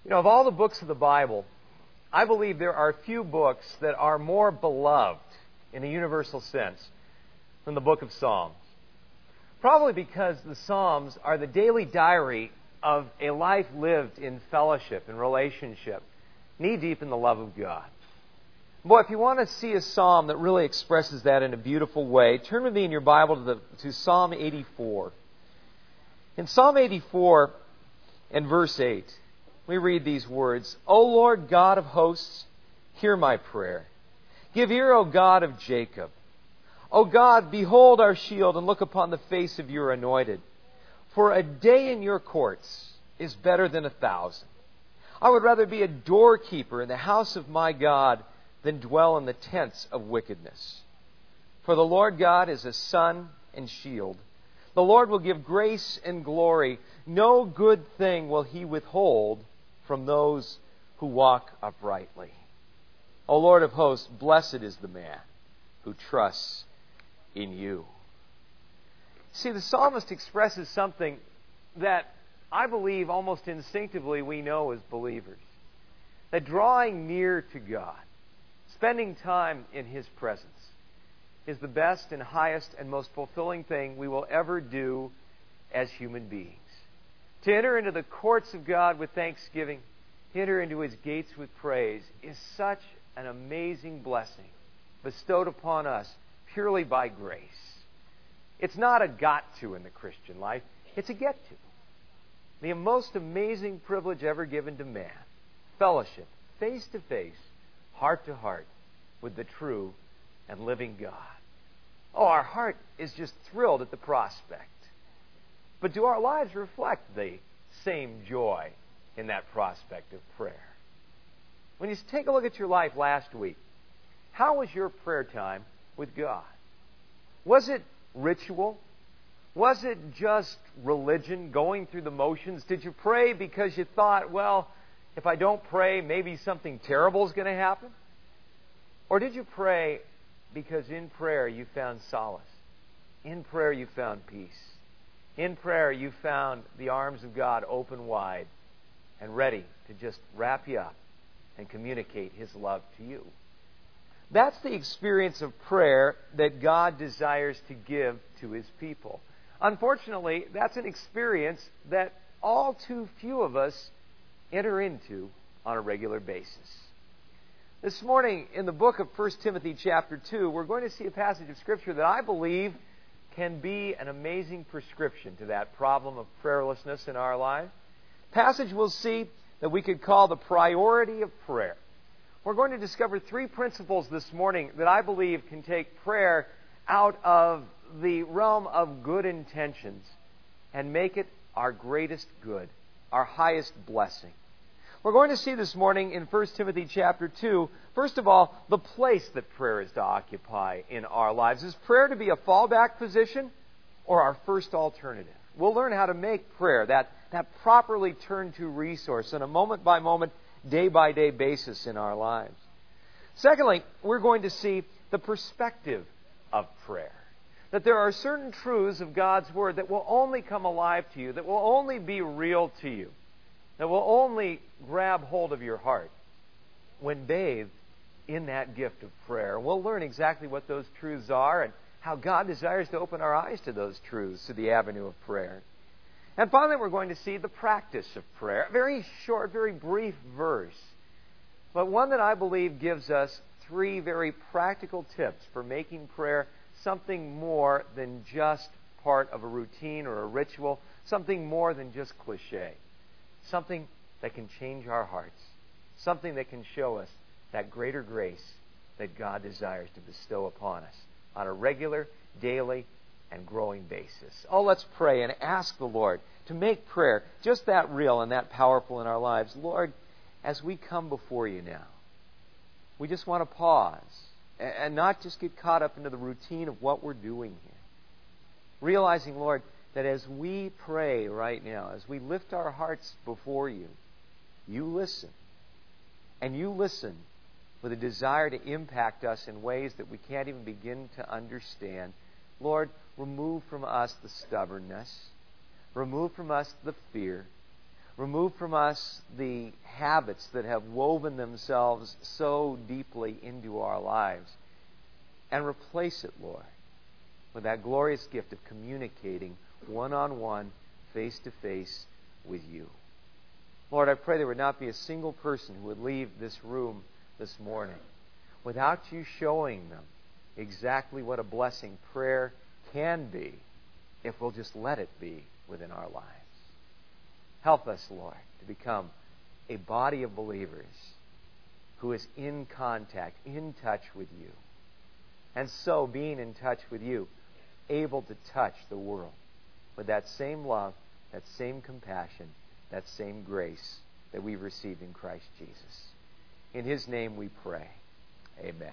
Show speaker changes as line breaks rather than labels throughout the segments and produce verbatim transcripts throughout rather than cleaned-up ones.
You know, of all the books of the Bible, I believe there are few books that are more beloved in a universal sense than the book of Psalms. Probably because the Psalms are the daily diary of a life lived in fellowship and relationship, knee-deep in the love of God. Boy, if you want to see a psalm that really expresses that in a beautiful way, turn with me in your Bible to, the, to Psalm eighty-four. In Psalm eighty-four and verse eight, we read these words, O Lord God of hosts, hear my prayer. Give ear, O God of Jacob. O God, behold our shield and look upon the face of your anointed. For a day in your courts is better than a thousand. I would rather be a doorkeeper in the house of my God than dwell in the tents of wickedness. For the Lord God is a sun and shield. The Lord will give grace and glory. No good thing will He withhold from those who walk uprightly. O Lord of hosts, blessed is the man who trusts in you. See, the psalmist expresses something that I believe almost instinctively we know as believers. That drawing near to God, spending time in His presence, is the best and highest and most fulfilling thing we will ever do as human beings. To enter into the courts of God with thanksgiving, to enter into His gates with praise, is such an amazing blessing bestowed upon us purely by grace. It's not a got to in the Christian life, it's a get to. The most amazing privilege ever given to man. Fellowship, face to face, heart to heart, with the true and living God. Oh, our heart is just thrilled at the prospect. But do our lives reflect the same joy in that prospect of prayer? When you take a look at your life last week, how was your prayer time with God? Was it ritual? Was it just religion, going through the motions? Did you pray because you thought, well, if I don't pray, maybe something terrible is going to happen? Or did you pray because in prayer you found solace? In prayer you found peace. In prayer you found the arms of God open wide and ready to just wrap you up and communicate His love to you. That's the experience of prayer that God desires to give to His people. Unfortunately, that's an experience that all too few of us enter into on a regular basis. This morning, in the book of First Timothy chapter two, we're going to see a passage of Scripture that I believe can be an amazing prescription to that problem of prayerlessness in our life. Passage we'll see that we could call the priority of prayer. We're going to discover three principles this morning that I believe can take prayer out of the realm of good intentions and make it our greatest good, our highest blessing. We're going to see this morning in First Timothy chapter two, first of all, the place that prayer is to occupy in our lives. Is prayer to be a fallback position or our first alternative? We'll learn how to make prayer that, that properly turned to resource on a moment-by-moment, day-by-day basis in our lives. Secondly, we're going to see the perspective of prayer. That there are certain truths of God's Word that will only come alive to you, that will only be real to you, that will only grab hold of your heart when bathed in that gift of prayer. We'll learn exactly what those truths are and how God desires to open our eyes to those truths, to the avenue of prayer. And finally, we're going to see the practice of prayer. A very short, very brief verse, but one that I believe gives us three very practical tips for making prayer something more than just part of a routine or a ritual, something more than just cliche, something that can change our hearts, something that can show us that greater grace that God desires to bestow upon us on a regular, daily, and growing basis. Oh, let's pray and ask the Lord to make prayer just that real and that powerful in our lives. Lord, as we come before you now, we just want to pause and not just get caught up into the routine of what we're doing here. Realizing, Lord, that as we pray right now, as we lift our hearts before you, you listen. And you listen with a desire to impact us in ways that we can't even begin to understand. Lord, remove from us the stubbornness. Remove from us the fear. Remove from us the habits that have woven themselves so deeply into our lives. And replace it, Lord, with that glorious gift of communicating one-on-one, face-to-face with you. Lord, I pray there would not be a single person who would leave this room this morning without you showing them exactly what a blessing prayer can be if we'll just let it be within our lives. Help us, Lord, to become a body of believers who is in contact, in touch with you. And so, being in touch with you, able to touch the world with that same love, that same compassion, that same grace that we've received in Christ Jesus. In His name we pray. Amen.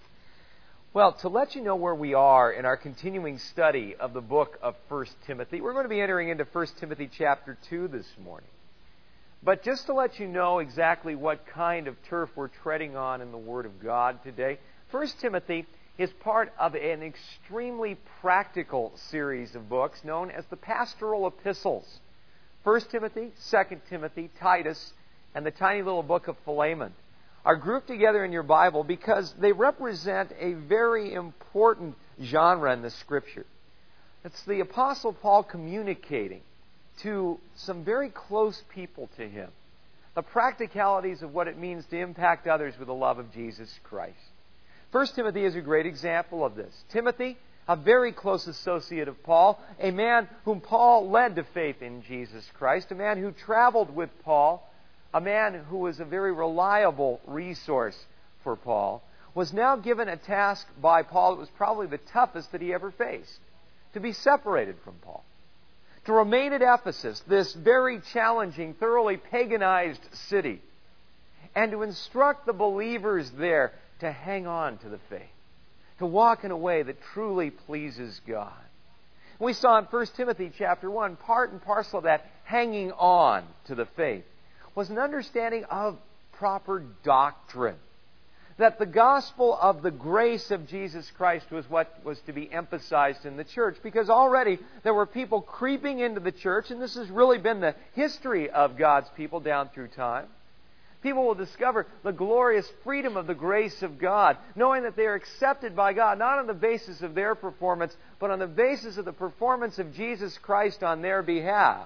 Well, to let you know where we are in our continuing study of the book of First Timothy, we're going to be entering into First Timothy chapter two this morning. But just to let you know exactly what kind of turf we're treading on in the Word of God today, First Timothy is part of an extremely practical series of books known as the Pastoral Epistles. First Timothy, Second Timothy, Titus, and the tiny little book of Philemon are grouped together in your Bible because they represent a very important genre in the Scripture. It's the Apostle Paul communicating to some very close people to him the practicalities of what it means to impact others with the love of Jesus Christ. First Timothy is a great example of this. Timothy, a very close associate of Paul, a man whom Paul led to faith in Jesus Christ, a man who traveled with Paul, a man who was a very reliable resource for Paul, was now given a task by Paul that was probably the toughest that he ever faced, to be separated from Paul, to remain at Ephesus, this very challenging, thoroughly paganized city, and to instruct the believers there to hang on to the faith, to walk in a way that truly pleases God. We saw in First Timothy chapter one, part and parcel of that hanging on to the faith was an understanding of proper doctrine. That the gospel of the grace of Jesus Christ was what was to be emphasized in the church, because already there were people creeping into the church, and this has really been the history of God's people down through time. People will discover the glorious freedom of the grace of God, knowing that they are accepted by God, not on the basis of their performance, but on the basis of the performance of Jesus Christ on their behalf.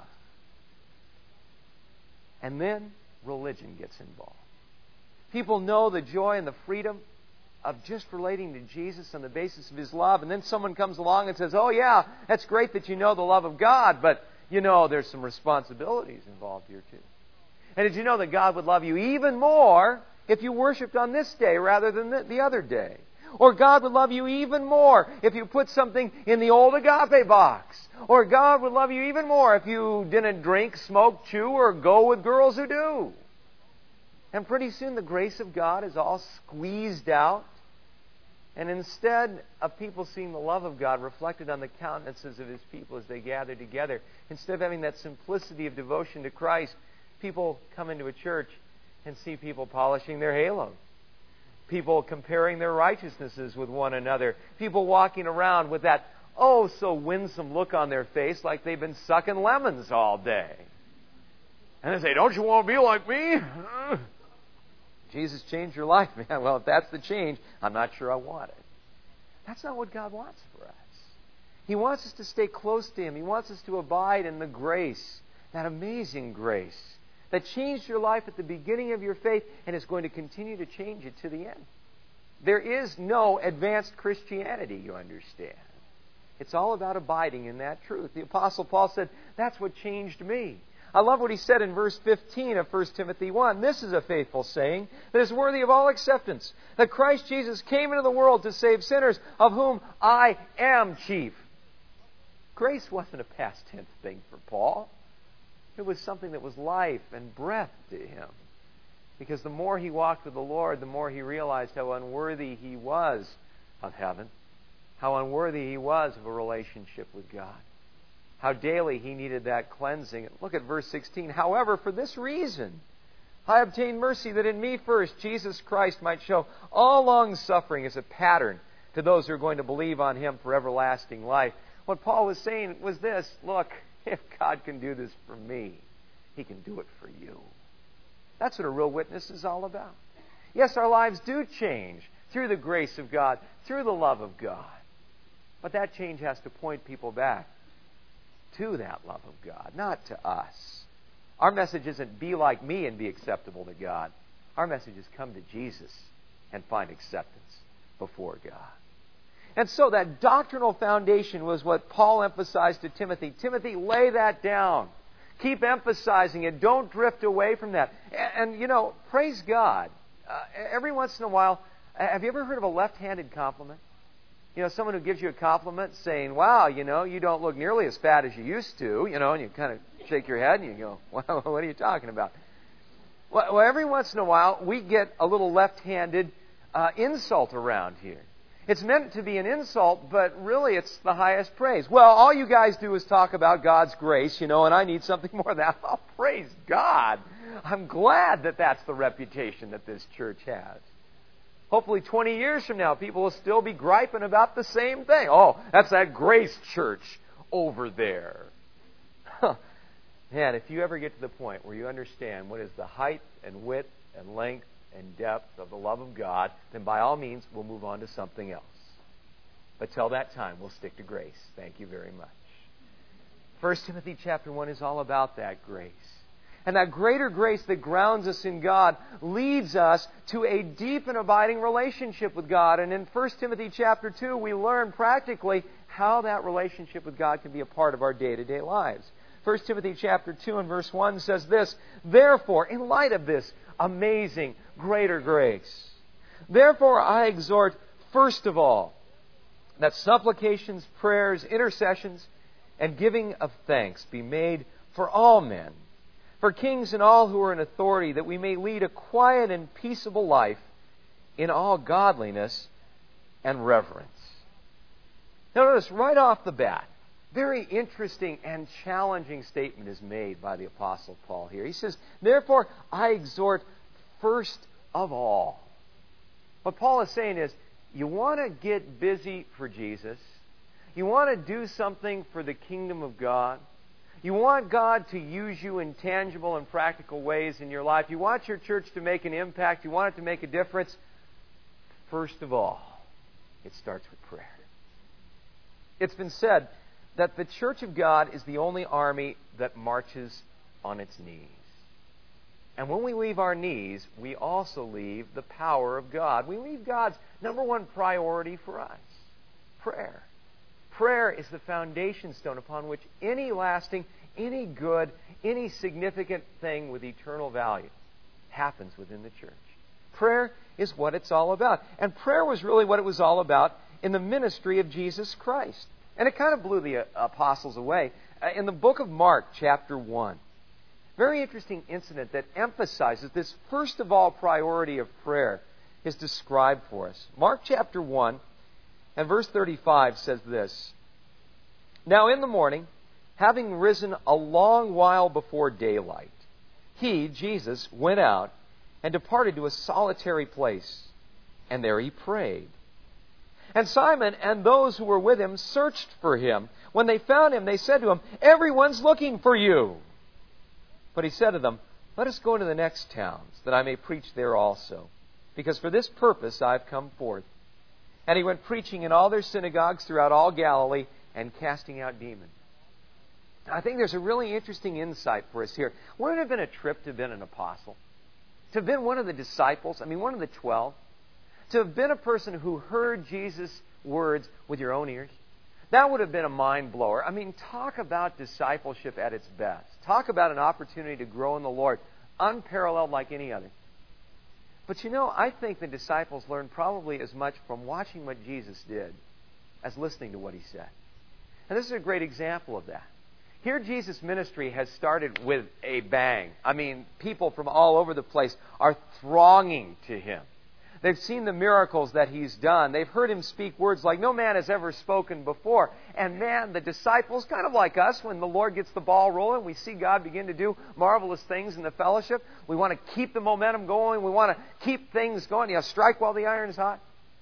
And then religion gets involved. People know the joy and the freedom of just relating to Jesus on the basis of His love, and then someone comes along and says, oh yeah, that's great that you know the love of God, but you know there's some responsibilities involved here too. And did you know that God would love you even more if you worshiped on this day rather than the other day? Or God would love you even more if you put something in the old agape box. Or God would love you even more if you didn't drink, smoke, chew, or go with girls who do. And pretty soon the grace of God is all squeezed out. And instead of people seeing the love of God reflected on the countenances of His people as they gather together, instead of having that simplicity of devotion to Christ, people come into a church and see people polishing their halos. People comparing their righteousnesses with one another. People walking around with that oh so winsome look on their face like they've been sucking lemons all day. And they say, don't you want to be like me? Jesus changed your life, man. Well, if that's the change, I'm not sure I want it. That's not what God wants for us. He wants us to stay close to Him. He wants us to abide in the grace, that amazing grace that changed your life at the beginning of your faith and is going to continue to change it to the end. There is no advanced Christianity, you understand. It's all about abiding in that truth. The Apostle Paul said, that's what changed me. I love what he said in verse fifteen of First Timothy one. This is a faithful saying that is worthy of all acceptance, that Christ Jesus came into the world to save sinners, of whom I am chief. Grace wasn't a past tense thing for Paul. It was something that was life and breath to him. Because the more he walked with the Lord, the more he realized how unworthy he was of heaven, how unworthy he was of a relationship with God, how daily he needed that cleansing. Look at verse sixteen. However, for this reason, I obtained mercy that in me first Jesus Christ might show all long suffering as a pattern to those who are going to believe on Him for everlasting life. What Paul was saying was this: look, if God can do this for me, He can do it for you. That's what a real witness is all about. Yes, our lives do change through the grace of God, through the love of God. But that change has to point people back to that love of God, not to us. Our message isn't be like me and be acceptable to God. Our message is come to Jesus and find acceptance before God. And so that doctrinal foundation was what Paul emphasized to Timothy. Timothy, lay that down. Keep emphasizing it. Don't drift away from that. And, and you know, praise God. Uh, every once in a while, have you ever heard of a left-handed compliment? You know, someone who gives you a compliment saying, wow, you know, you don't look nearly as fat as you used to, you know, and you kind of shake your head and you go, well, what are you talking about? Well, every once in a while, we get a little left-handed uh, insult around here. It's meant to be an insult, but really it's the highest praise. Well, all you guys do is talk about God's grace, you know, and I need something more than that. Oh, praise God. I'm glad that that's the reputation that this church has. Hopefully twenty years from now, people will still be griping about the same thing. Oh, that's that Grace Church over there. Huh. Man, if you ever get to the point where you understand what is the height and width and length and depth of the love of God, then by all means, we'll move on to something else. But till that time, we'll stick to grace. Thank you very much. First Timothy chapter one is all about that grace. And that greater grace that grounds us in God leads us to a deep and abiding relationship with God. And in First Timothy chapter two, we learn practically how that relationship with God can be a part of our day-to-day lives. First Timothy chapter two and verse one says this, therefore, in light of this amazing, greater grace, therefore I exhort, first of all, that supplications, prayers, intercessions, and giving of thanks be made for all men, for kings and all who are in authority, that we may lead a quiet and peaceable life in all godliness and reverence. Now notice right off the bat, very interesting and challenging statement is made by the Apostle Paul here. He says, therefore I exhort first of all. What Paul is saying is, you want to get busy for Jesus. You want to do something for the kingdom of God. You want God to use you in tangible and practical ways in your life. You want your church to make an impact. You want it to make a difference. First of all, it starts with prayer. It's been said that the church of God is the only army that marches on its knees. And when we leave our knees, we also leave the power of God. We leave God's number one priority for us, prayer. Prayer is the foundation stone upon which any lasting, any good, any significant thing with eternal value happens within the church. Prayer is what it's all about. And prayer was really what it was all about in the ministry of Jesus Christ. And it kind of blew the apostles away. In the book of Mark, chapter one, very interesting incident that emphasizes this first of all priority of prayer is described for us. Mark chapter one and verse thirty-five says this, now in the morning, having risen a long while before daylight, he, Jesus, went out and departed to a solitary place, and there he prayed. And Simon and those who were with him searched for him. When they found him, they said to him, everyone's looking for you. But he said to them, let us go into the next towns, that I may preach there also, because for this purpose I have come forth. And he went preaching in all their synagogues throughout all Galilee and casting out demons. I think there's a really interesting insight for us here. Wouldn't it have been a trip to have been an apostle? To have been one of the disciples, I mean one of the twelve? To have been a person who heard Jesus' words with your own ears? That would have been a mind blower. I mean, talk about discipleship at its best. Talk about an opportunity to grow in the Lord, unparalleled like any other. But you know, I think the disciples learned probably as much from watching what Jesus did as listening to what he said. And this is a great example of that. Here Jesus' ministry has started with a bang. I mean, people from all over the place are thronging to him. They've seen the miracles that he's done. They've heard him speak words like no man has ever spoken before. And man, the disciples, kind of like us, when the Lord gets the ball rolling, we see God begin to do marvelous things in the fellowship. We want to keep the momentum going. We want to keep things going. You know, strike while the iron is hot.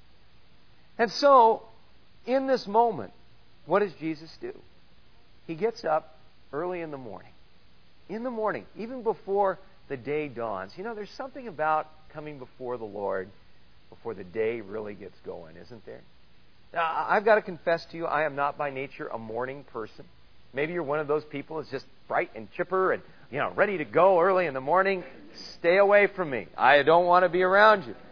And so, in this moment, what does Jesus do? He gets up early in the morning. in the morning, even before the day dawns. You know, there's something about coming before the Lord before the day really gets going, isn't there? Now, I've got to confess to you, I am not by nature a morning person. Maybe you're one of those people that's just bright and chipper and, you know, ready to go early in the morning. Stay away from me. I don't want to be around you.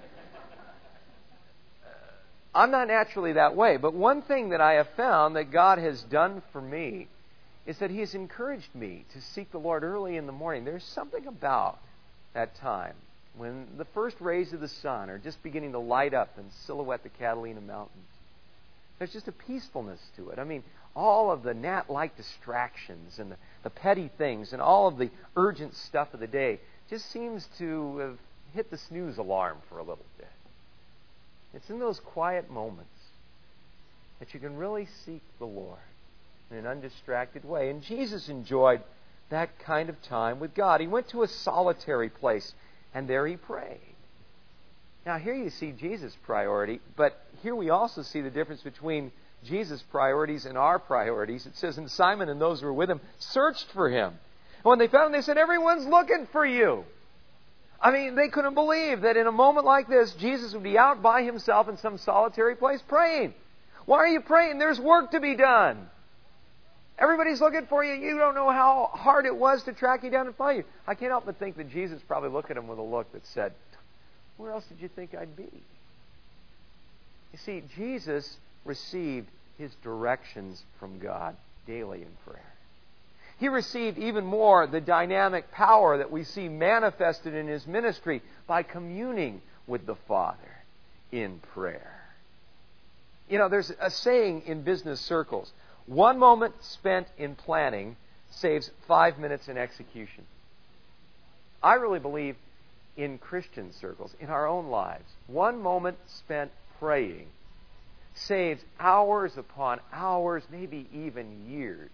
I'm not naturally that way, but one thing that I have found that God has done for me is that He has encouraged me to seek the Lord early in the morning. There's something about that time when the first rays of the sun are just beginning to light up and silhouette the Catalina Mountains. There's just a peacefulness to it. I mean, all of the gnat-like distractions and the, the petty things and all of the urgent stuff of the day just seems to have hit the snooze alarm for a little bit. It's in those quiet moments that you can really seek the Lord in an undistracted way. And Jesus enjoyed that kind of time with God. He went to a solitary place, and there He prayed. Now, here you see Jesus' priority, but here we also see the difference between Jesus' priorities and our priorities. It says, and Simon and those who were with him searched for Him. And when they found Him, they said, everyone's looking for you. I mean, they couldn't believe that in a moment like this, Jesus would be out by Himself in some solitary place praying. Why are you praying? There's work to be done. Everybody's looking for you. You don't know how hard it was to track you down and find you. I can't help but think that Jesus probably looked at him with a look that said, where else did you think I'd be? You see, Jesus received His directions from God daily in prayer. He received even more the dynamic power that we see manifested in His ministry by communing with the Father in prayer. You know, there's a saying in business circles, one moment spent in planning saves five minutes in execution. I really believe in Christian circles, in our own lives, one moment spent praying saves hours upon hours, maybe even years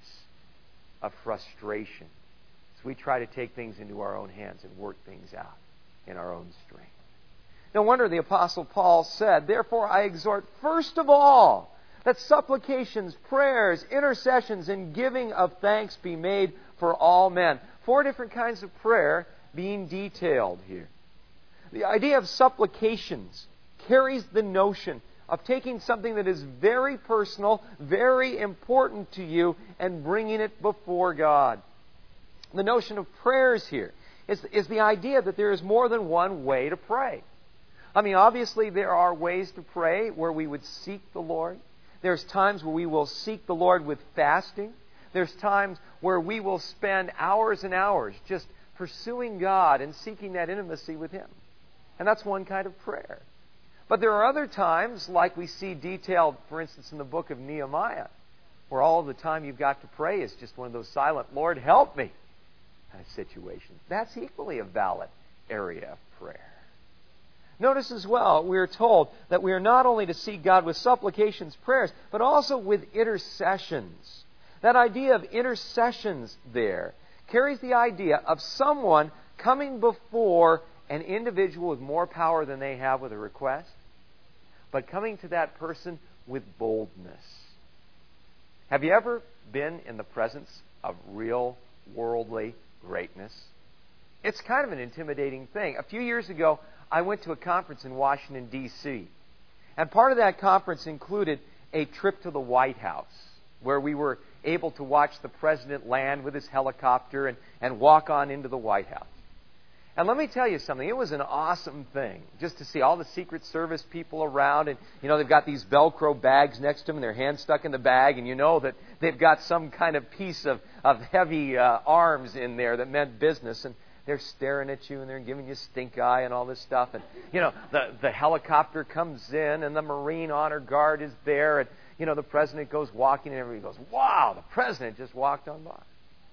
of frustration as we try to take things into our own hands and work things out in our own strength. No wonder the Apostle Paul said, therefore I exhort first of all that supplications, prayers, intercessions, and giving of thanks be made for all men. Four different kinds of prayer being detailed here. The idea of supplications carries the notion of taking something that is very personal, very important to you, and bringing it before God. The notion of prayers here is, is the idea that there is more than one way to pray. I mean, obviously there are ways to pray where we would seek the Lord. There's times where we will seek the Lord with fasting. There's times where we will spend hours and hours just pursuing God and seeking that intimacy with Him. And that's one kind of prayer. But there are other times, like we see detailed, for instance, in the book of Nehemiah, where all of the time you've got to pray is just one of those silent, Lord, help me kind of situations. That's equally a valid area of prayer. Notice as well, we are told that we are not only to seek God with supplications, prayers, but also with intercessions. That idea of intercessions there carries the idea of someone coming before an individual with more power than they have with a request, but coming to that person with boldness. Have you ever been in the presence of real worldly greatness? It's kind of an intimidating thing. A few years ago, I went to a conference in Washington, D C, and part of that conference included a trip to the White House, where we were able to watch the President land with his helicopter and, and walk on into the White House. And let me tell you something, it was an awesome thing just to see all the Secret Service people around, and you know, they've got these Velcro bags next to them and their hands stuck in the bag, and you know that they've got some kind of piece of, of heavy uh, arms in there that meant business, and they're staring at you and they're giving you stink eye and all this stuff. And, you know, the, the helicopter comes in and the Marine Honor Guard is there. And, you know, the President goes walking and everybody goes, wow, the President just walked on by.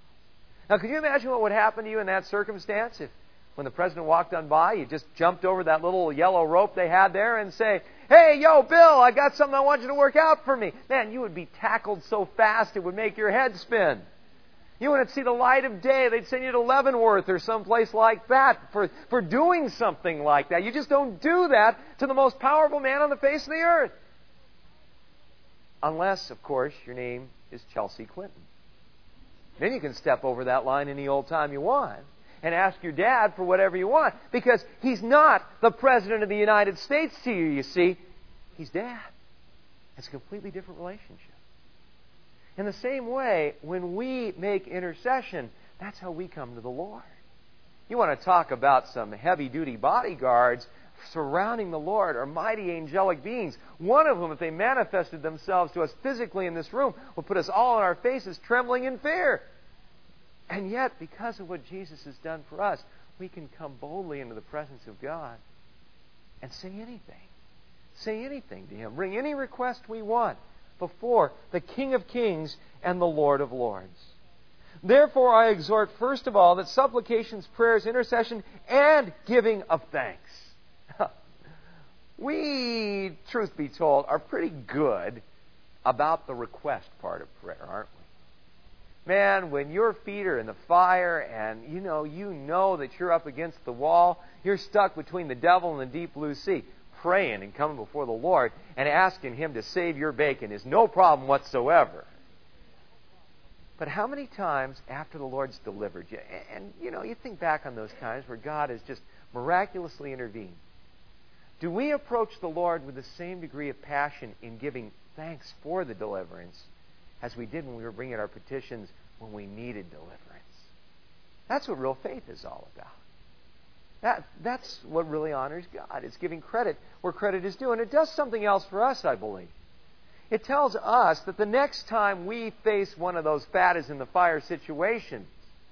Now, could you imagine what would happen to you in that circumstance if when the President walked on by, you just jumped over that little yellow rope they had there and say, hey, yo, Bill, I got something I want you to work out for me. Man, you would be tackled so fast it would make your head spin. You wouldn't see the light of day. They'd send you to Leavenworth or someplace like that for, for doing something like that. You just don't do that to the most powerful man on the face of the earth. Unless, of course, your name is Chelsea Clinton. Then you can step over that line any old time you want and ask your dad for whatever you want, because he's not the President of the United States to you, you see. He's Dad. It's a completely different relationship. In the same way, when we make intercession, that's how we come to the Lord. You want to talk about some heavy-duty bodyguards surrounding the Lord, or mighty angelic beings. One of whom, if they manifested themselves to us physically in this room, would put us all on our faces trembling in fear. And yet, because of what Jesus has done for us, we can come boldly into the presence of God and say anything. Say anything to Him. Bring any request we want before the King of Kings and the Lord of Lords. Therefore, I exhort, first of all, that supplications, prayers, intercession, and giving of thanks. We, truth be told, are pretty good about the request part of prayer, aren't we? Man, when your feet are in the fire and you know you know that you're up against the wall, you're stuck between the devil and the deep blue sea, praying and coming before the Lord and asking Him to save your bacon is no problem whatsoever. But how many times after the Lord's delivered you, and you know, you think back on those times where God has just miraculously intervened, do we approach the Lord with the same degree of passion in giving thanks for the deliverance as we did when we were bringing our petitions when we needed deliverance? That's what real faith is all about. That, that's what really honors God. It's giving credit where credit is due. And it does something else for us, I believe. It tells us that the next time we face one of those fat is in the fire situations,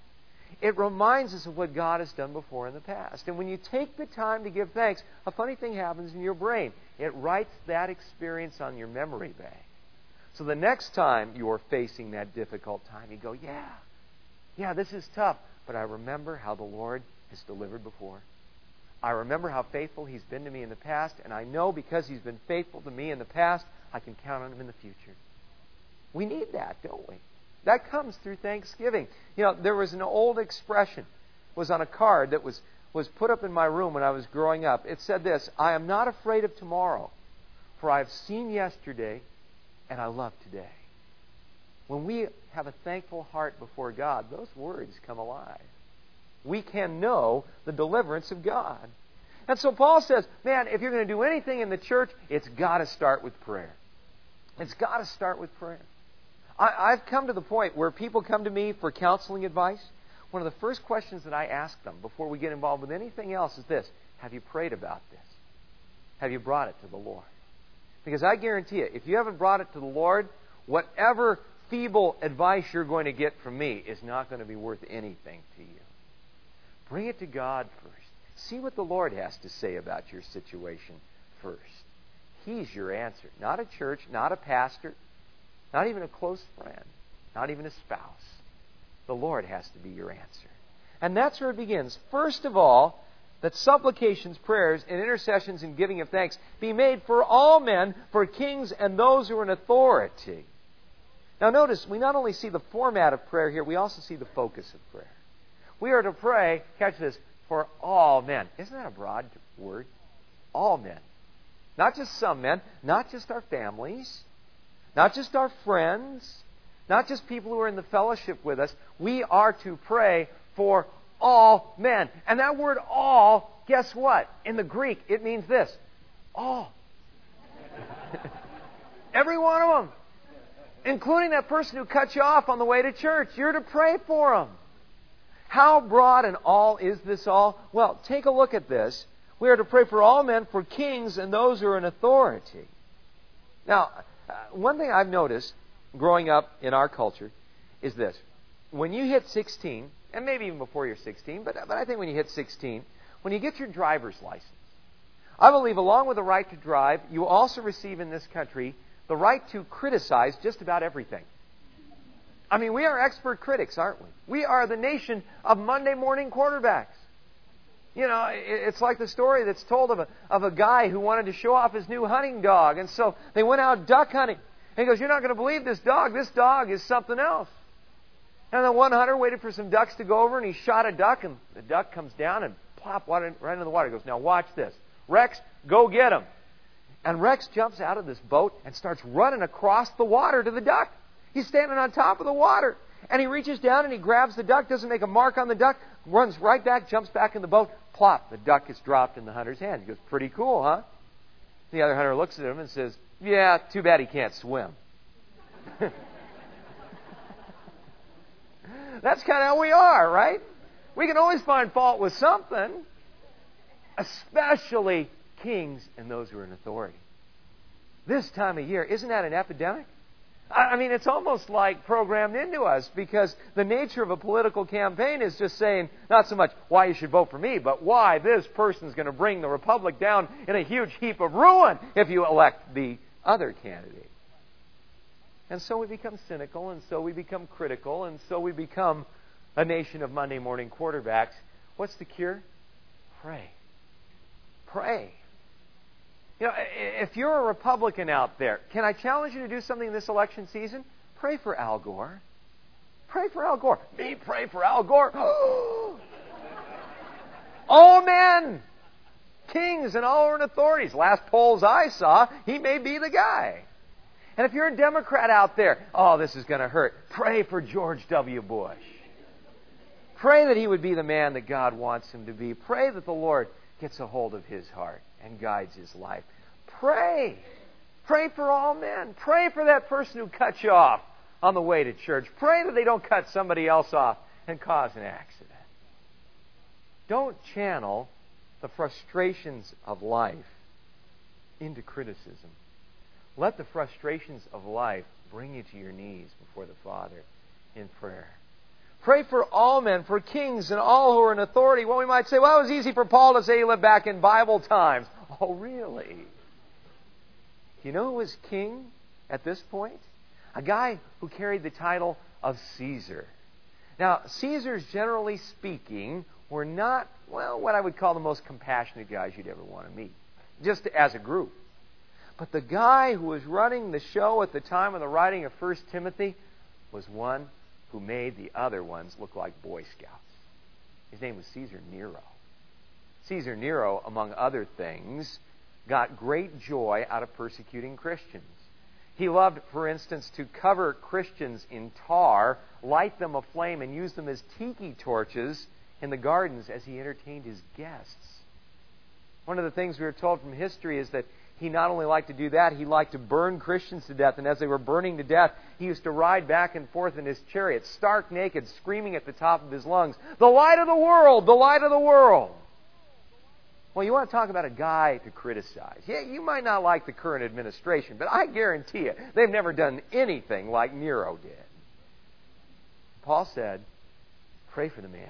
it reminds us of what God has done before in the past. And when you take the time to give thanks, a funny thing happens in your brain. It writes that experience on your memory bank. So the next time you're facing that difficult time, you go, yeah, yeah, this is tough, but I remember how the Lord has delivered before. I remember how faithful He's been to me in the past, and I know because He's been faithful to me in the past, I can count on Him in the future. We need that, don't we? That comes through thanksgiving. You know, there was an old expression, it was on a card that was, was put up in my room when I was growing up. It said this: I am not afraid of tomorrow, for I have seen yesterday, and I love today. When we have a thankful heart before God, those words come alive. We can know the deliverance of God. And so Paul says, man, if you're going to do anything in the church, it's got to start with prayer. It's got to start with prayer. I, I've come to the point where people come to me for counseling advice. One of the first questions that I ask them before we get involved with anything else is this: have you prayed about this? Have you brought it to the Lord? Because I guarantee you, if you haven't brought it to the Lord, whatever feeble advice you're going to get from me is not going to be worth anything to you. Bring it to God first. See what the Lord has to say about your situation first. He's your answer. Not a church, not a pastor, not even a close friend, not even a spouse. The Lord has to be your answer. And that's where it begins. First of all, that supplications, prayers, and intercessions and giving of thanks be made for all men, for kings and those who are in authority. Now notice, we not only see the format of prayer here, we also see the focus of prayer. We are to pray, catch this, for all men. Isn't that a broad word? All men. Not just some men, not just our families, not just our friends, not just people who are in the fellowship with us. We are to pray for all men. And that word all, guess what? In the Greek, it means this: all. Every one of them. Including that person who cut you off on the way to church. You're to pray for them. How broad and all is this all? Well, take a look at this. We are to pray for all men, for kings and those who are in authority. Now, one thing I've noticed growing up in our culture is this. When you hit sixteen, and maybe even before you're sixteen, but, but I think when you hit sixteen, when you get your driver's license, I believe along with the right to drive, you also receive in this country the right to criticize just about everything. I mean, we are expert critics, aren't we? We are the nation of Monday morning quarterbacks. You know, it's like the story that's told of a, of a guy who wanted to show off his new hunting dog. And so they went out duck hunting. And he goes, "You're not going to believe this dog. This dog is something else." And then one hunter waited for some ducks to go over, and he shot a duck, and the duck comes down and plop right into the water. He goes, "Now watch this. Rex, go get him." And Rex jumps out of this boat and starts running across the water to the duck. He's standing on top of the water. And he reaches down and he grabs the duck, doesn't make a mark on the duck, runs right back, jumps back in the boat, plop, the duck is dropped in the hunter's hand. He goes, pretty cool, huh? The other hunter looks at him and says, yeah, too bad he can't swim. That's kind of how we are, right? We can always find fault with something, especially kings and those who are in authority. This time of year, isn't that an epidemic? I mean, it's almost like programmed into us, because the nature of a political campaign is just saying not so much why you should vote for me, but why this person's going to bring the republic down in a huge heap of ruin if you elect the other candidate. And so we become cynical, and so we become critical, and so we become a nation of Monday morning quarterbacks. What's the cure? Pray. Pray. You know, if you're a Republican out there, can I challenge you to do something this election season? Pray for Al Gore. Pray for Al Gore. Me pray for Al Gore? All men, kings and all in authorities. Last polls I saw, he may be the guy. And if you're a Democrat out there, oh, this is going to hurt. Pray for George W. Bush. Pray that he would be the man that God wants him to be. Pray that the Lord gets a hold of his heart and guides his life. Pray. Pray for all men. Pray for that person who cut you off on the way to church. Pray that they don't cut somebody else off and cause an accident. Don't channel the frustrations of life into criticism. Let the frustrations of life bring you to your knees before the Father in prayer. Pray for all men, for kings and all who are in authority. Well, we might say, well, it was easy for Paul to say he lived back in Bible times. Oh, really? You know who was king at this point? A guy who carried the title of Caesar. Now, Caesars, generally speaking, were not, well, what I would call the most compassionate guys you'd ever want to meet, just as a group. But the guy who was running the show at the time of the writing of First Timothy was one who made the other ones look like Boy Scouts. His name was Caesar Nero. Caesar Nero, among other things, got great joy out of persecuting Christians. He loved, for instance, to cover Christians in tar, light them aflame, and use them as tiki torches in the gardens as he entertained his guests. One of the things we are told from history is that he not only liked to do that, he liked to burn Christians to death. And as they were burning to death, he used to ride back and forth in his chariot, stark naked, screaming at the top of his lungs, "The light of the world! The light of the world!" Well, you want to talk about a guy to criticize. Yeah, you might not like the current administration, but I guarantee you, they've never done anything like Nero did. Paul said, pray for the man.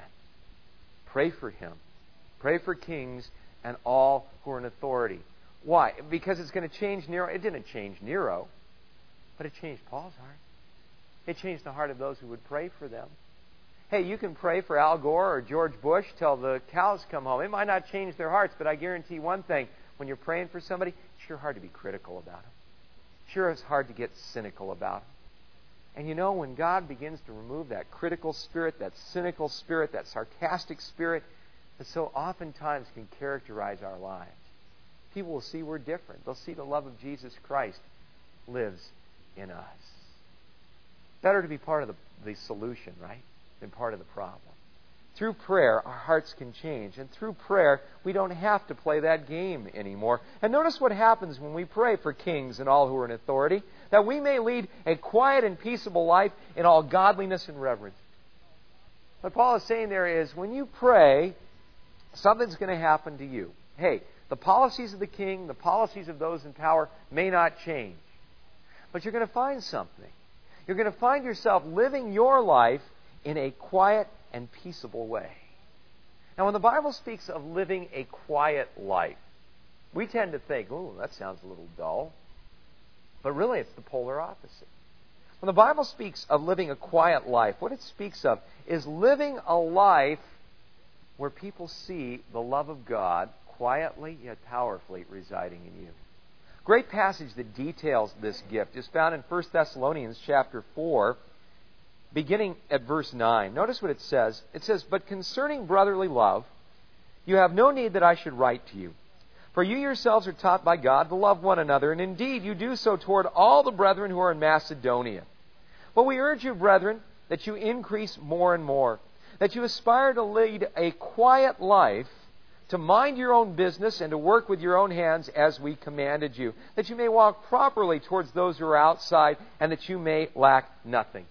Pray for him. Pray for kings and all who are in authority. Why? Because it's going to change Nero. It didn't change Nero, but it changed Paul's heart. It changed the heart of those who would pray for them. Hey, you can pray for Al Gore or George Bush till the cows come home. It might not change their hearts, but I guarantee one thing. When you're praying for somebody, it's sure hard to be critical about them. Sure it's hard to get cynical about them. And you know, when God begins to remove that critical spirit, that cynical spirit, that sarcastic spirit that so oftentimes can characterize our lives, people will see we're different. They'll see the love of Jesus Christ lives in us. Better to be part of the, the solution, right, than part of the problem. Through prayer, our hearts can change. And through prayer, we don't have to play that game anymore. And notice what happens when we pray for kings and all who are in authority, that we may lead a quiet and peaceable life in all godliness and reverence. What Paul is saying there is, when you pray, something's going to happen to you. Hey, the policies of the king, the policies of those in power may not change. But you're going to find something. You're going to find yourself living your life in a quiet and peaceable way. Now, when the Bible speaks of living a quiet life, we tend to think, oh, that sounds a little dull. But really, it's the polar opposite. When the Bible speaks of living a quiet life, what it speaks of is living a life where people see the love of God quietly yet powerfully residing in you. Great passage that details this gift is found in First Thessalonians chapter four, beginning at verse nine. Notice what it says. It says, "But concerning brotherly love, you have no need that I should write to you. For you yourselves are taught by God to love one another, and indeed you do so toward all the brethren who are in Macedonia. But we urge you, brethren, that you increase more and more, that you aspire to lead a quiet life, to mind your own business and to work with your own hands as we commanded you, that you may walk properly towards those who are outside, and that you may lack nothing.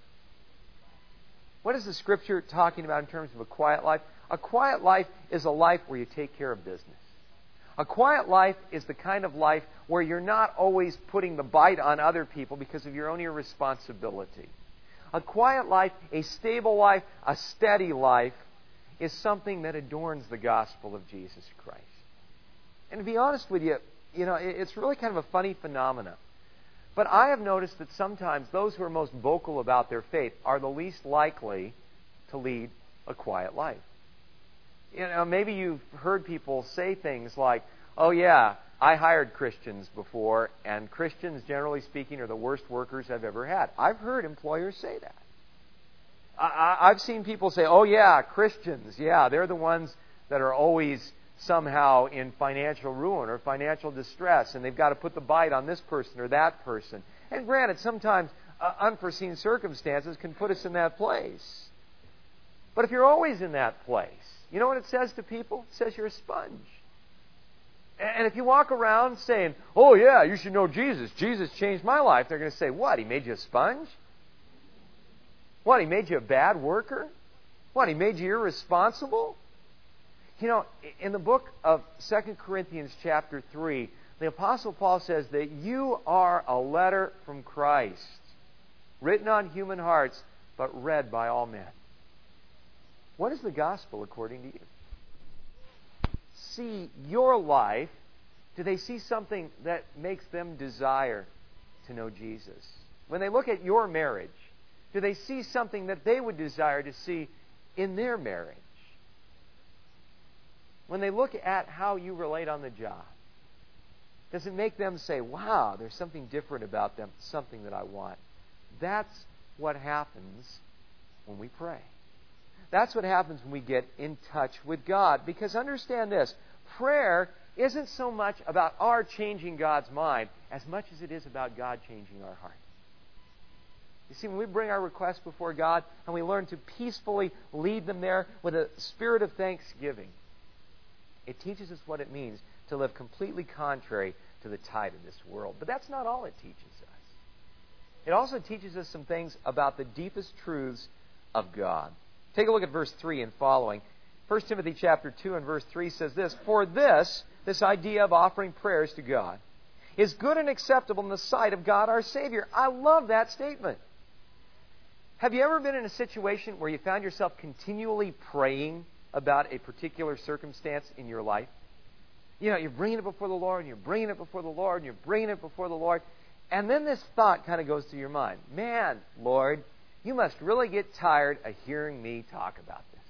What is the Scripture talking about in terms of a quiet life? A quiet life is a life where you take care of business. A quiet life is the kind of life where you're not always putting the bite on other people because of your own irresponsibility. A quiet life, a stable life, a steady life is something that adorns the gospel of Jesus Christ. And to be honest with you, you know, it's really kind of a funny phenomenon. But I have noticed that sometimes those who are most vocal about their faith are the least likely to lead a quiet life. You know, maybe you've heard people say things like, oh yeah, I hired Christians before, and Christians, generally speaking, are the worst workers I've ever had. I've heard employers say that. I, I've seen people say, oh yeah, Christians, yeah, they're the ones that are always somehow in financial ruin or financial distress, and they've got to put the bite on this person or that person. And granted, sometimes uh, unforeseen circumstances can put us in that place. But if you're always in that place, you know what it says to people? It says you're a sponge. And if you walk around saying, oh yeah, you should know Jesus, Jesus changed my life, they're going to say, what, he made you a sponge? What, he made you a bad worker? What, he made you irresponsible? You know, in the book of Second Corinthians chapter three, the Apostle Paul says that you are a letter from Christ, written on human hearts, but read by all men. What is the gospel according to you? See your life, do they see something that makes them desire to know Jesus? When they look at your marriage, do they see something that they would desire to see in their marriage? When they look at how you relate on the job, does it make them say, wow, there's something different about them, something that I want? That's what happens when we pray. That's what happens when we get in touch with God. Because understand this, prayer isn't so much about our changing God's mind as much as it is about God changing our heart. You see, when we bring our requests before God and we learn to peacefully lead them there with a spirit of thanksgiving, it teaches us what it means to live completely contrary to the tide of this world. But that's not all it teaches us. It also teaches us some things about the deepest truths of God. Take a look at verse three and following. First Timothy chapter two and verse three says this, for this, this idea of offering prayers to God, is good and acceptable in the sight of God our Savior. I love that statement. Have you ever been in a situation where you found yourself continually praying about a particular circumstance in your life? You know, you're bringing it before the Lord, and you're bringing it before the Lord, and you're bringing it before the Lord, and then this thought kind of goes through your mind. Man, Lord, you must really get tired of hearing me talk about this.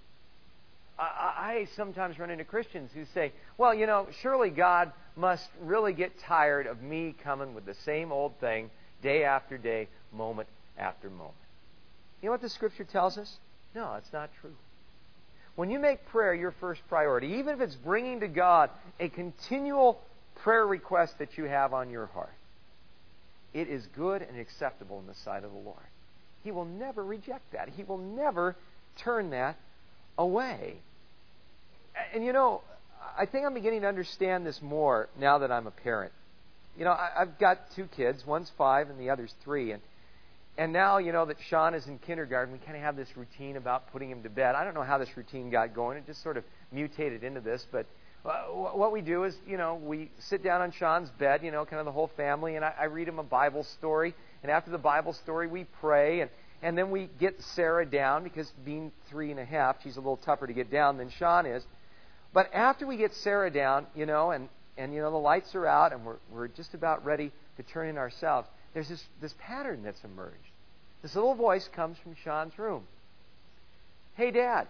I, I sometimes run into Christians who say, well, you know, surely God must really get tired of me coming with the same old thing day after day, moment after moment. You know what the Scripture tells us? No, it's not true. When you make prayer your first priority, even if it's bringing to God a continual prayer request that you have on your heart, it is good and acceptable in the sight of the Lord. He will never reject that. He will never turn that away. And you know, I think I'm beginning to understand this more now that I'm a parent. You know, I've got two kids. One's five and the other's three. And and now, you know, that Sean is in kindergarten, we kind of have this routine about putting him to bed. I don't know how this routine got going. It just sort of mutated into this. But what we do is, you know, we sit down on Sean's bed, you know, kind of the whole family, and I, I read him a Bible story. And after the Bible story, we pray, and, and then we get Sarah down, because being three and a half, she's a little tougher to get down than Sean is. But after we get Sarah down, you know, and, and you know, the lights are out, and we're, we're just about ready to turn in ourselves, there's this, this pattern that's emerged. This little voice comes from Sean's room. Hey, Dad.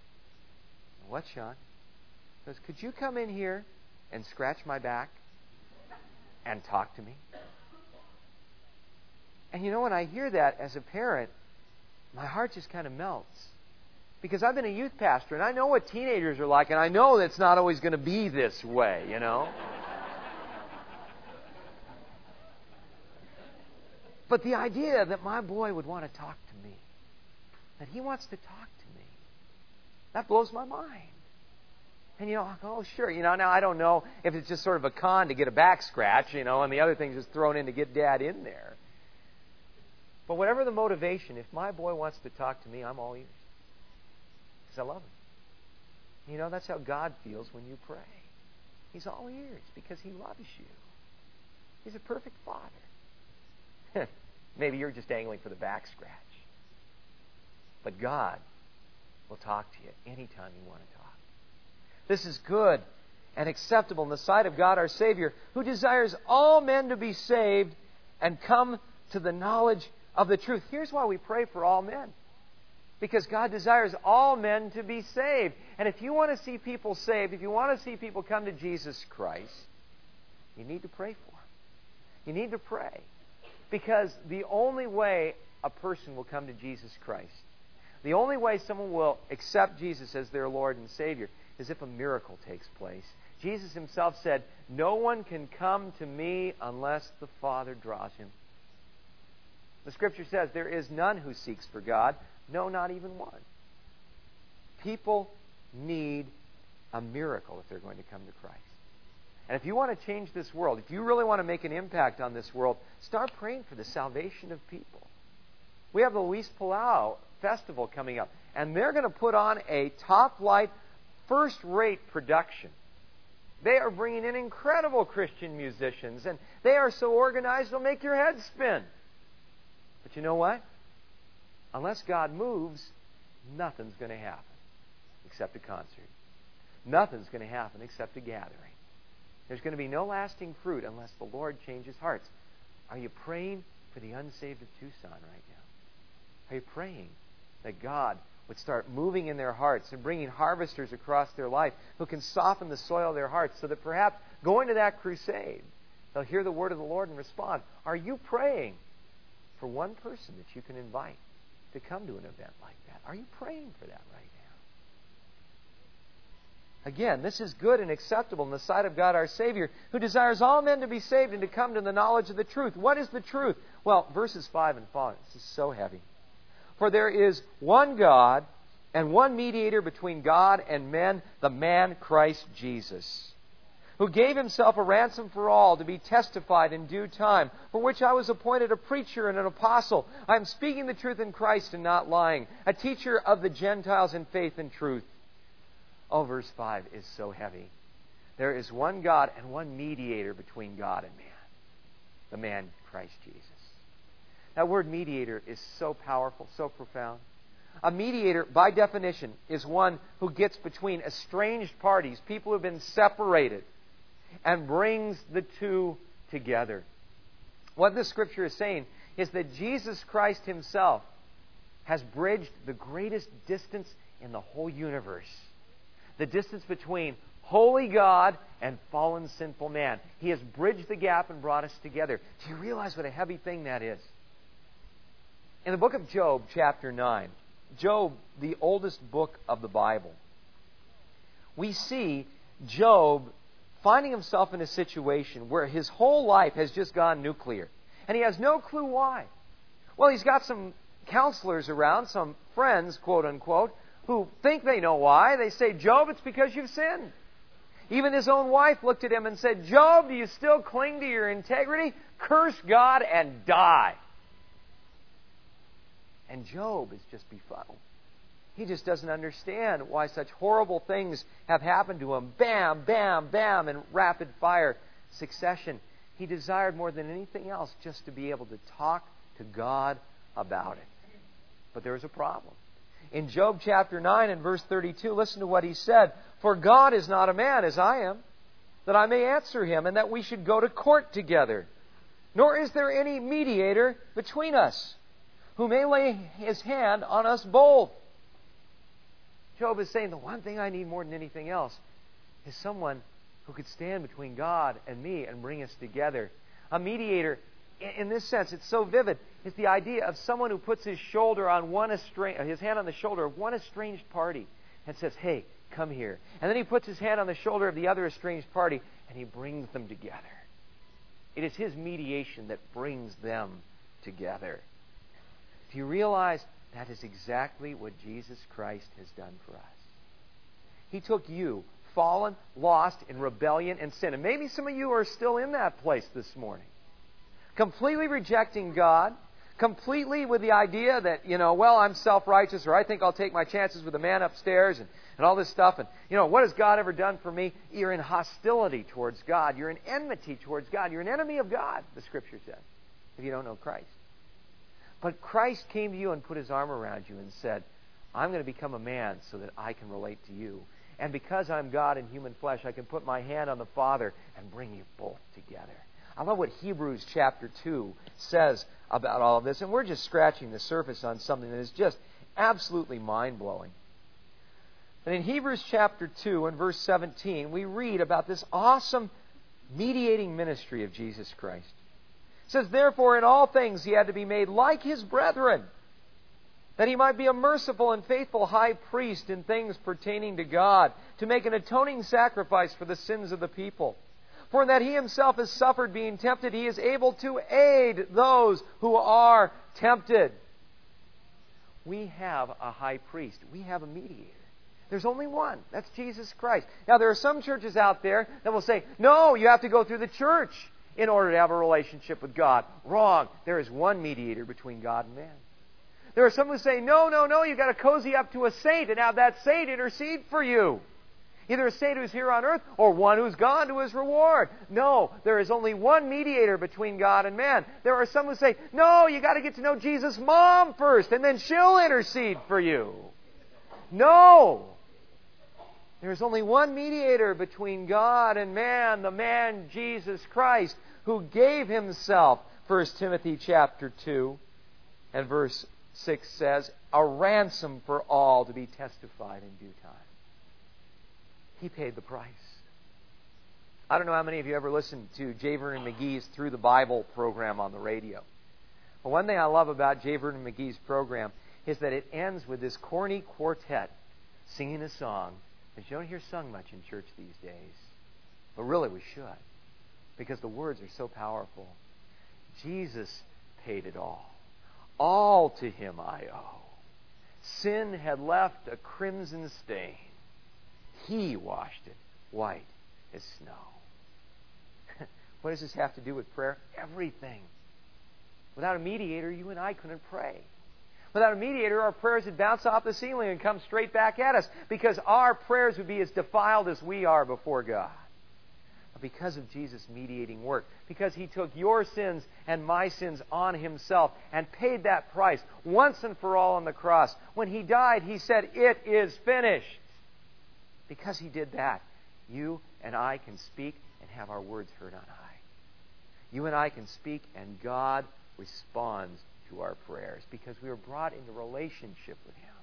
What, Sean? He goes, could you come in here and scratch my back and talk to me? And you know, when I hear that as a parent, my heart just kind of melts. Because I've been a youth pastor, and I know what teenagers are like, and I know that it's not always going to be this way, you know. But the idea that my boy would want to talk to me, that He wants to talk to me. That blows my mind. And, you know, I go, oh, sure. You know, now I don't know if it's just sort of a con to get a back scratch, you know, and the other thing's just thrown in to get Dad in there. But whatever the motivation, if my boy wants to talk to me, I'm all ears. Because I love him. You know, that's how God feels when you pray. He's all ears because He loves you. He's a perfect Father. Maybe you're just angling for the back scratch. But God will talk to you anytime you want to talk. This is good and acceptable in the sight of God our Savior, who desires all men to be saved and come to the knowledge of the truth. Here's why we pray for all men. Because God desires all men to be saved. And if you want to see people saved, if you want to see people come to Jesus Christ, you need to pray for them. You need to pray. Because the only way a person will come to Jesus Christ, the only way someone will accept Jesus as their Lord and Savior, is if a miracle takes place. Jesus Himself said, "No one can come to me unless the Father draws him." The Scripture says, "There is none who seeks for God, no, not even one." People need a miracle if they're going to come to Christ. And if you want to change this world, if you really want to make an impact on this world, start praying for the salvation of people. We have the Luis Palau Festival coming up, and they're going to put on a top-flight, first-rate production. They are bringing in incredible Christian musicians, and they are so organized it'll make your head spin. But you know what? Unless God moves, nothing's going to happen except a concert. Nothing's going to happen except a gathering. There's going to be no lasting fruit unless the Lord changes hearts. Are you praying for the unsaved of Tucson right now? Are you praying that God would start moving in their hearts and bringing harvesters across their life who can soften the soil of their hearts so that perhaps going to that crusade, they'll hear the word of the Lord and respond? Are you praying for one person that you can invite to come to an event like that? Are you praying for that right now? Again, this is good and acceptable in the sight of God our Savior, who desires all men to be saved and to come to the knowledge of the truth. What is the truth? Well, verses five and following. This is so heavy. For there is one God and one mediator between God and men, the man Christ Jesus, who gave Himself a ransom for all to be testified in due time, for which I was appointed a preacher and an apostle. I am speaking the truth in Christ and not lying, a teacher of the Gentiles in faith and truth. Oh, verse five is so heavy. There is one God and one mediator between God and man, the man Christ Jesus. That word mediator is so powerful, so profound. A mediator, by definition, is one who gets between estranged parties, people who have been separated, and brings the two together. What this Scripture is saying is that Jesus Christ Himself has bridged the greatest distance in the whole universe. The distance between holy God and fallen sinful man. He has bridged the gap and brought us together. Do you realize what a heavy thing that is? In the book of Job, chapter nine, Job, the oldest book of the Bible, we see Job finding himself in a situation where his whole life has just gone nuclear. And he has no clue why. Well, he's got some counselors around, some friends, quote unquote, who think they know why. They say, Job, it's because you've sinned. Even his own wife looked at him and said, Job, do you still cling to your integrity? Curse God and die. And Job is just befuddled. He just doesn't understand why such horrible things have happened to him. Bam, bam, bam, in rapid fire succession. He desired more than anything else just to be able to talk to God about it. But there was a problem. In Job chapter nine and verse thirty-two, listen to what he said. For God is not a man as I am, that I may answer him, and that we should go to court together. Nor is there any mediator between us, who may lay his hand on us both. Job is saying, the one thing I need more than anything else is someone who could stand between God and me and bring us together. A mediator, in this sense, it's so vivid, is the idea of someone who puts his shoulder on one estranged, his hand on the shoulder of one estranged party and says, hey, come here. And then he puts his hand on the shoulder of the other estranged party and he brings them together. It is his mediation that brings them together. Do you realize That is exactly what Jesus Christ has done for us. He took you, fallen, lost, in rebellion and sin. And maybe some of you are still in that place this morning. Completely rejecting God. Completely with the idea that, you know, well, I'm self-righteous, or I think I'll take my chances with the man upstairs and, and all this stuff. And, you know, what has God ever done for me? You're in hostility towards God. You're in enmity towards God. You're an enemy of God, the Scripture says, if you don't know Christ. But Christ came to you and put His arm around you and said, I'm going to become a man so that I can relate to you. And because I'm God in human flesh, I can put my hand on the Father and bring you both together. I love what Hebrews chapter two says about all of this. And we're just scratching the surface on something that is just absolutely mind-blowing. And in Hebrews chapter two and verse seventeen, we read about this awesome mediating ministry of Jesus Christ. It says, therefore, in all things He had to be made like His brethren, that He might be a merciful and faithful high priest in things pertaining to God, to make an atoning sacrifice for the sins of the people. For that He Himself has suffered being tempted, He is able to aid those who are tempted. We have a high priest. We have a mediator. There's only one. That's Jesus Christ. Now, there are some churches out there that will say, no, you have to go through the church in order to have a relationship with God. Wrong. There is one mediator between God and man. There are some who say, no, no, no, you've got to cozy up to a saint and have that saint intercede for you. Either a saint who's here on earth or one who's gone to his reward. No, there is only one mediator between God and man. There are some who say, no, you've got to get to know Jesus' mom first and then she'll intercede for you. No! There is only one mediator between God and man, the man Jesus Christ, who gave Himself, First Timothy chapter two and verse six says, a ransom for all to be testified in due time. He paid the price. I don't know how many of you ever listened to J. Vernon McGee's Through the Bible program on the radio. But one thing I love about J. Vernon McGee's program is that it ends with this corny quartet singing a song that you don't hear sung much in church these days. But really we should, because the words are so powerful. Jesus paid it all. All to Him I owe. Sin had left a crimson stain. He washed it white as snow. What does this have to do with prayer? Everything. Without a mediator, you and I couldn't pray. Without a mediator, our prayers would bounce off the ceiling and come straight back at us, because our prayers would be as defiled as we are before God. But because of Jesus' mediating work, because He took your sins and my sins on Himself and paid that price once and for all on the cross, when He died, He said, it is finished. Because He did that, you and I can speak and have our words heard on high. You and I can speak and God responds to our prayers because we were brought into relationship with Him.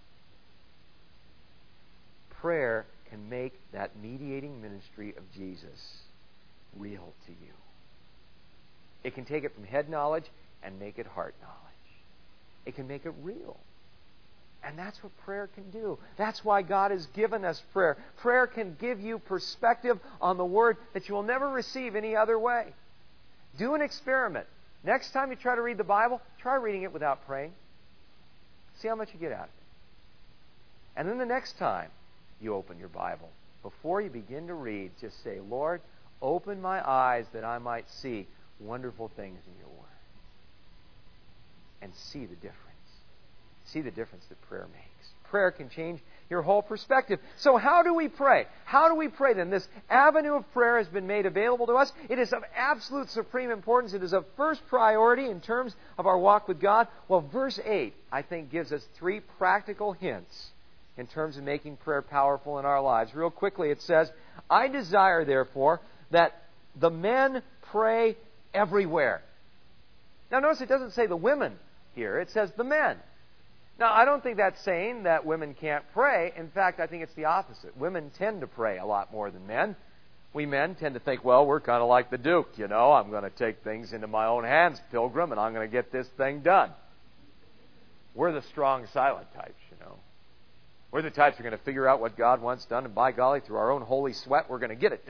Prayer can make that mediating ministry of Jesus real to you. It can take it from head knowledge and make it heart knowledge. It can make it real. And that's what prayer can do. That's why God has given us prayer. Prayer can give you perspective on the Word that you will never receive any other way. Do an experiment. Next time you try to read the Bible, try reading it without praying. See how much you get out of it. And then the next time you open your Bible, before you begin to read, just say, Lord, open my eyes that I might see wonderful things in your Word. And see the difference. See the difference that prayer makes. Prayer can change your whole perspective. So how do we pray? How do we pray then? This avenue of prayer has been made available to us. It is of absolute supreme importance. It is of first priority in terms of our walk with God. Well, verse eight, I think, gives us three practical hints in terms of making prayer powerful in our lives. Real quickly, it says, I desire, therefore, that the men pray everywhere. Now, notice it doesn't say the women here. It says the men. Now, I don't think that's saying that women can't pray. In fact, I think it's the opposite. Women tend to pray a lot more than men. We men tend to think, well, we're kind of like the Duke, you know. I'm going to take things into my own hands, Pilgrim, and I'm going to get this thing done. We're the strong, silent types, you know. We're the types who are going to figure out what God wants done, and by golly, through our own holy sweat, we're going to get it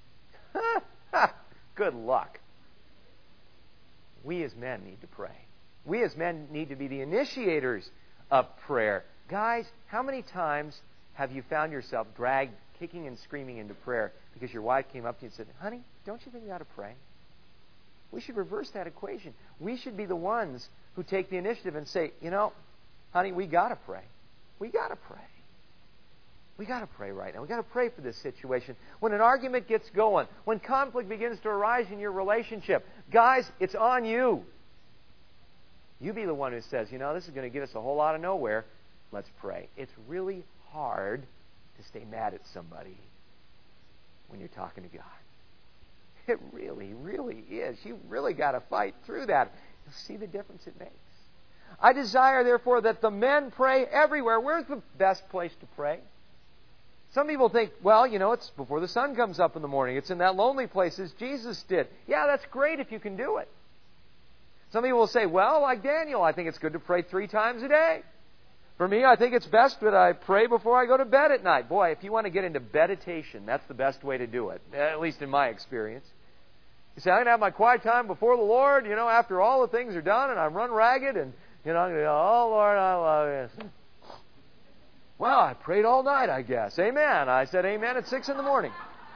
done. Good luck. We as men need to pray. We as men need to be the initiators of prayer. Guys, how many times have you found yourself dragged, kicking and screaming into prayer because your wife came up to you and said, honey, don't you think we ought to pray? We should reverse that equation. We should be the ones who take the initiative and say, you know, honey, we got to pray. We got to pray. We got to pray right now. We got to pray for this situation. When an argument gets going, when conflict begins to arise in your relationship, guys, it's on you. You be the one who says, you know, this is going to get us a whole lot of nowhere. Let's pray. It's really hard to stay mad at somebody when you're talking to God. It really, really is. You've really got to fight through that. You'll see the difference it makes. I desire, therefore, that the men pray everywhere. Where's the best place to pray? Some people think, well, you know, it's before the sun comes up in the morning. It's in that lonely place as Jesus did. Yeah, that's great if you can do it. Some people will say, well, like Daniel, I think it's good to pray three times a day. For me, I think it's best that I pray before I go to bed at night. Boy, if you want to get into meditation, that's the best way to do it, at least in my experience. You say, I'm going to have my quiet time before the Lord, you know, after all the things are done and I'm run ragged and, you know, I'm going to go, oh, Lord, I love you. Well, I prayed all night, I guess. Amen. I said amen at six in the morning.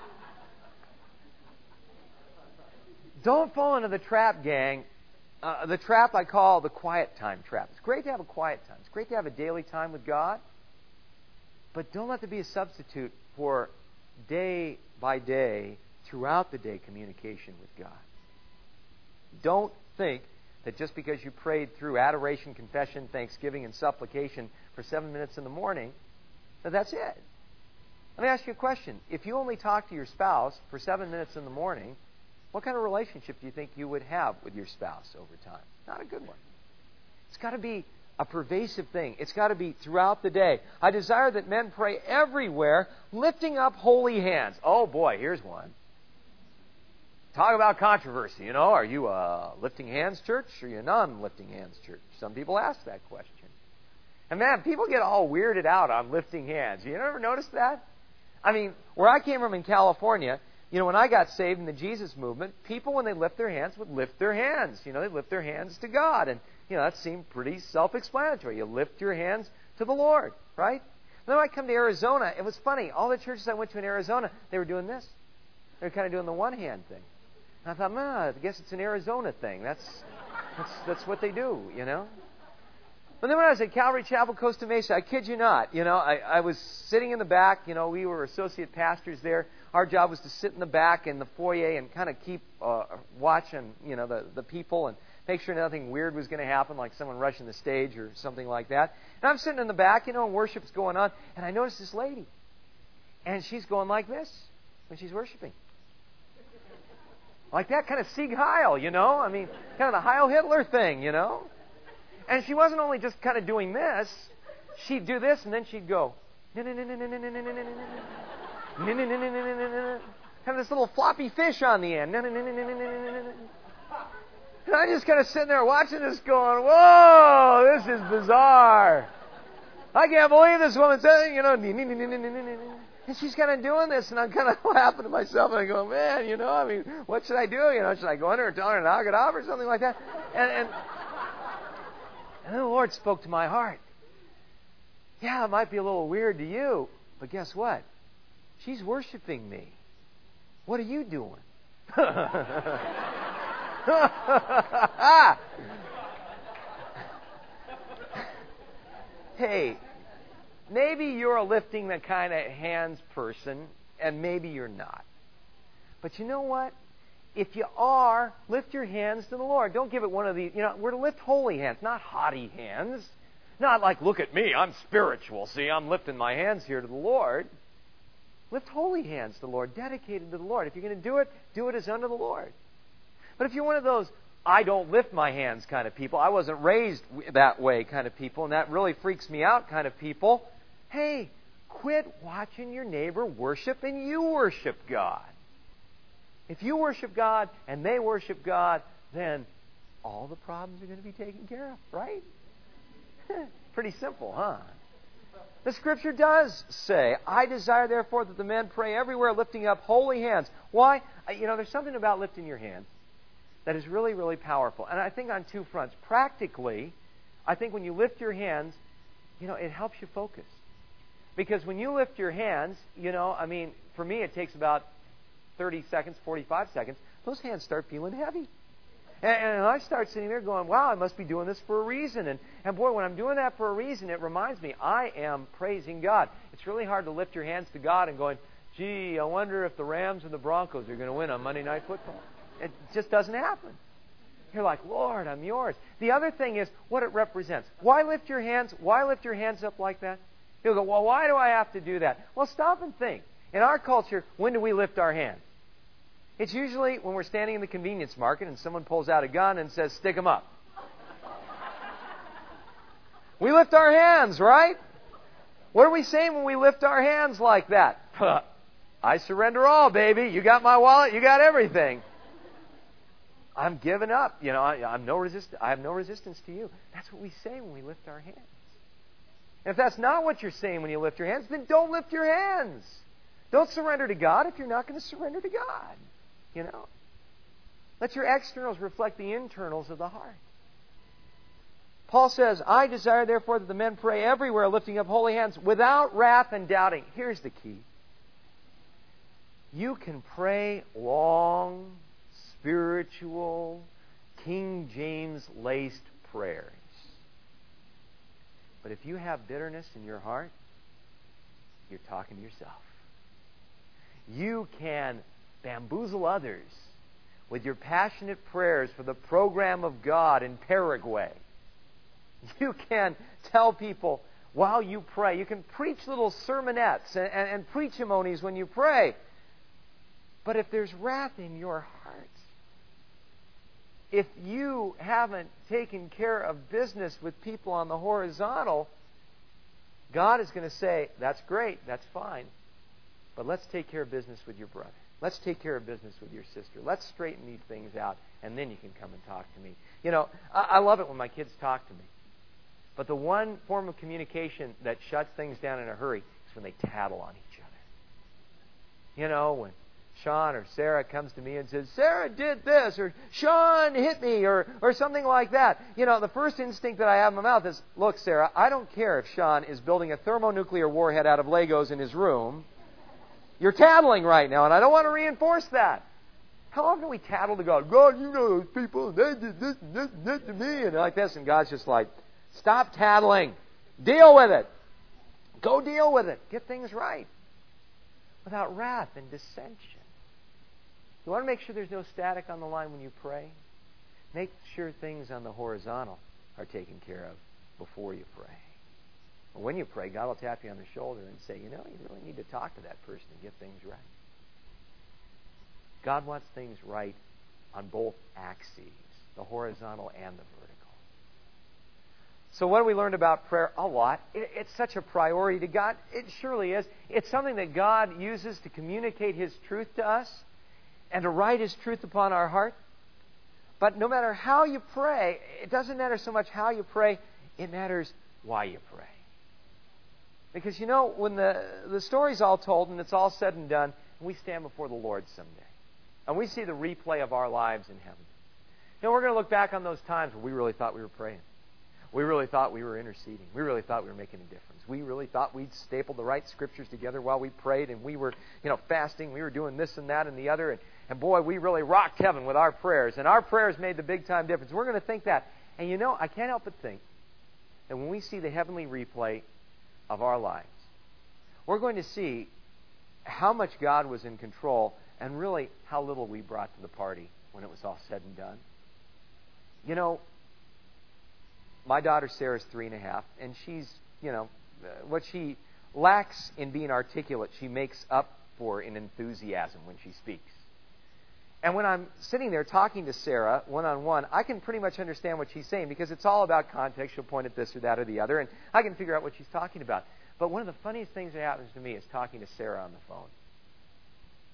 Don't fall into the trap, gang. Uh, the trap I call the quiet time trap. It's great to have a quiet time. It's great to have a daily time with God. But don't let there be a substitute for day by day, throughout the day, communication with God. Don't think that just because you prayed through adoration, confession, thanksgiving, and supplication for seven minutes in the morning, that that's it. Let me ask you a question. If you only talk to your spouse for seven minutes in the morning, what kind of relationship do you think you would have with your spouse over time? Not a good one. It's got to be a pervasive thing. It's got to be throughout the day. I desire that men pray everywhere, lifting up holy hands. Oh boy, here's one. Talk about controversy, you know. Are you a lifting hands church or are you a non-lifting hands church? Some people ask that question. And man, people get all weirded out on lifting hands. You ever notice that? I mean, where I came from in California, you know, when I got saved in the Jesus movement, people, when they lift their hands, would lift their hands. You know, they lift their hands to God. And, you know, that seemed pretty self-explanatory. You lift your hands to the Lord, right? Then when I come to Arizona, it was funny. All the churches I went to in Arizona, they were doing this. They were kind of doing the one-hand thing. And I thought, man, I guess it's an Arizona thing. That's, that's, that's what they do, you know? But then when I was at Calvary Chapel, Costa Mesa, I kid you not, you know, I, I was sitting in the back. You know, we were associate pastors there. Our job was to sit in the back in the foyer and kind of keep uh, watch on, you know, the, the people and make sure nothing weird was going to happen, like someone rushing the stage or something like that. And I'm sitting in the back, you know, and worship's going on, and I noticed this lady. And she's going like this when she's worshiping. Like that kind of Sieg Heil, you know? I mean, kind of the Heil Hitler thing, you know? And she wasn't only just kind of doing this. She'd do this, and then she'd go, kind of this little floppy fish on the end. And I just kind of sitting there watching this going, whoa, this is bizarre. I can't believe this woman's saying, you know, and she's kind of doing this, and I'm kind of laughing to myself, and I go, man, you know, I mean, what should I do? You know, should I go in there and tell her to knock it off or something like that? And, and, and then the Lord spoke to my heart. Yeah, it might be a little weird to you, but guess what? She's worshiping me. What are you doing? Hey, maybe you're a lifting the kind of hands person, and maybe you're not. But you know what? If you are, lift your hands to the Lord. Don't give it one of these. You know, we're to lift holy hands, not haughty hands. Not like, look at me, I'm spiritual. See, I'm lifting my hands here to the Lord. Lift holy hands to the Lord, dedicated to the Lord. If you're going to do it, do it as unto the Lord. But if you're one of those, I don't lift my hands kind of people, I wasn't raised that way kind of people, and that really freaks me out kind of people, hey, quit watching your neighbor worship and you worship God. If you worship God and they worship God, then all the problems are going to be taken care of, right? Pretty simple, huh? The Scripture does say, I desire therefore that the men pray everywhere lifting up holy hands. Why? You know, there's something about lifting your hands. that is really, really powerful. And I think on two fronts. Practically, I think when you lift your hands, you know, it helps you focus. Because when you lift your hands, you know, I mean, for me it takes about thirty seconds, forty-five seconds. Those hands start feeling heavy. And, and I start sitting there going, wow, I must be doing this for a reason. And, and boy, when I'm doing that for a reason, it reminds me, I am praising God. It's really hard to lift your hands to God and going, gee, I wonder if the Rams and the Broncos are going to win on Monday Night Football. It just doesn't happen. You're like, Lord, I'm yours. The other thing is what it represents. Why lift your hands? Why lift your hands up like that? You'll go, well, why do I have to do that? Well, stop and think. In our culture, when do we lift our hands? It's usually when we're standing in the convenience market and someone pulls out a gun and says, stick 'em up. We lift our hands, right? What are we saying when we lift our hands like that? I surrender all, baby. You got my wallet. You got everything. I'm giving up. You know, I, I'm no resist- I have no resistance to you. That's what we say when we lift our hands. And if that's not what you're saying when you lift your hands, then don't lift your hands. Don't surrender to God if you're not going to surrender to God. You know? Let your externals reflect the internals of the heart. Paul says, I desire therefore that the men pray everywhere, lifting up holy hands, without wrath and doubting. Here's the key. You can pray long, spiritual, King James-laced prayers. But if you have bitterness in your heart, you're talking to yourself. You can bamboozle others with your passionate prayers for the program of God in Paraguay. You can tell people while you pray. You can preach little sermonettes and, and, and preachimonies when you pray. But if there's wrath in your heart, if you haven't taken care of business with people on the horizontal, God is going to say, that's great, that's fine, but let's take care of business with your brother. Let's take care of business with your sister. Let's straighten these things out, and then you can come and talk to me. You know, I, I love it when my kids talk to me. But the one form of communication that shuts things down in a hurry is when they tattle on each other. You know, when Sean or Sarah comes to me and says, Sarah did this, or Sean hit me, or, or something like that. You know, the first instinct that I have in my mouth is, look, Sarah, I don't care if Sean is building a thermonuclear warhead out of Legos in his room. You're tattling right now, and I don't want to reinforce that. How often do we tattle to God? God, you know those people, they did this and this and this to me, and like this, and God's just like, stop tattling. Deal with it. Go deal with it. Get things right. Without wrath and dissension. You want to make sure there's no static on the line when you pray? Make sure things on the horizontal are taken care of before you pray. When you pray, God will tap you on the shoulder and say, you know, you really need to talk to that person and get things right. God wants things right on both axes, the horizontal and the vertical. So what have we learned about prayer? A lot. It, it's such a priority to God. It surely is. It's something that God uses to communicate His truth to us and to write His truth upon our heart. But no matter how you pray, it doesn't matter so much how you pray, it matters why you pray. Because, you know, when the, the story's all told and it's all said and done, we stand before the Lord someday. And we see the replay of our lives in heaven. You know, we're going to look back on those times where we really thought we were praying. We really thought we were interceding. We really thought we were making a difference. We really thought we'd stapled the right scriptures together while we prayed, and we were, you know, fasting. We were doing this and that and the other. And, and boy, we really rocked heaven with our prayers. And our prayers made the big time difference. We're going to think that. And you know, I can't help but think that when we see the heavenly replay of our lives, we're going to see how much God was in control and really how little we brought to the party when it was all said and done. You know, my daughter Sarah's three and a half, and she's, you know, what she lacks in being articulate, she makes up for in enthusiasm when she speaks. And when I'm sitting there talking to Sarah one-on-one, I can pretty much understand what she's saying because it's all about context. She'll point at this or that or the other, and I can figure out what she's talking about. But one of the funniest things that happens to me is talking to Sarah on the phone.